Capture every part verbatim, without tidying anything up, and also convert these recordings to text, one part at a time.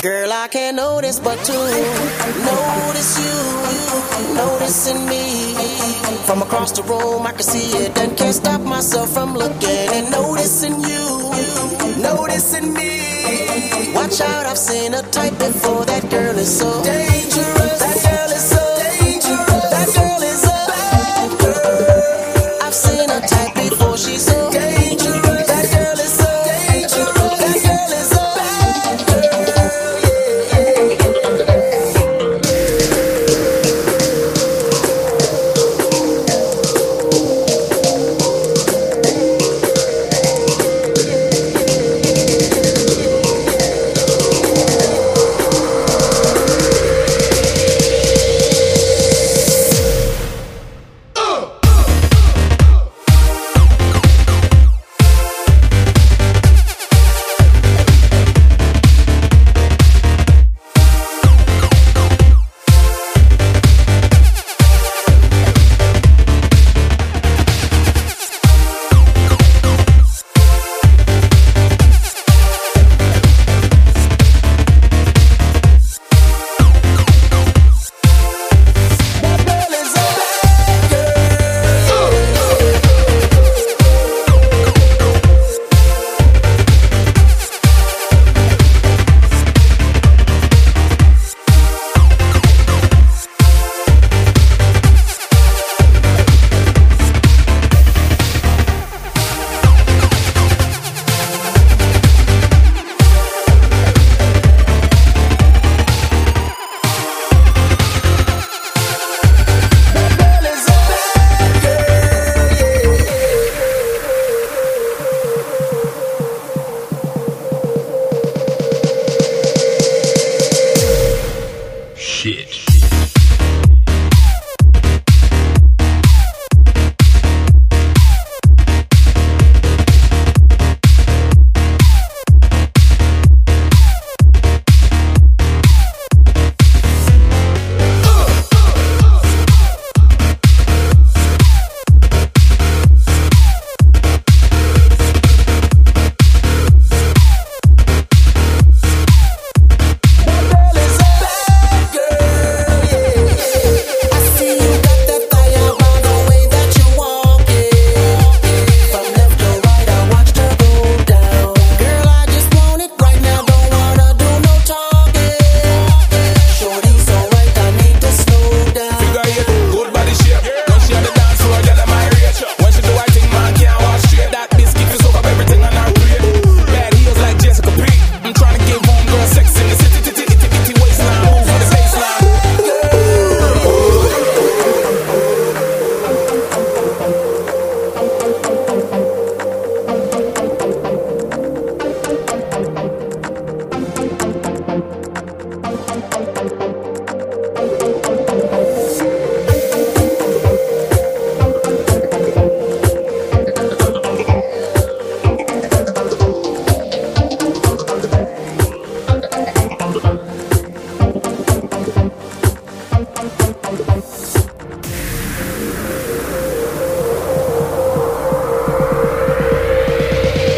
Girl, I can't notice but to notice you, noticing me. From across the room, I can see it and can't stop myself from looking and noticing you, noticing me. Watch out, I've seen a type before. That girl is so dangerous. That girl is so dangerous. That girl is a bad girl. I've seen a type before. She's so dangerous. That girl is so dangerous. That girl is a bad girl.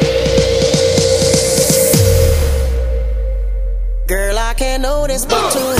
Girl, I can't notice but to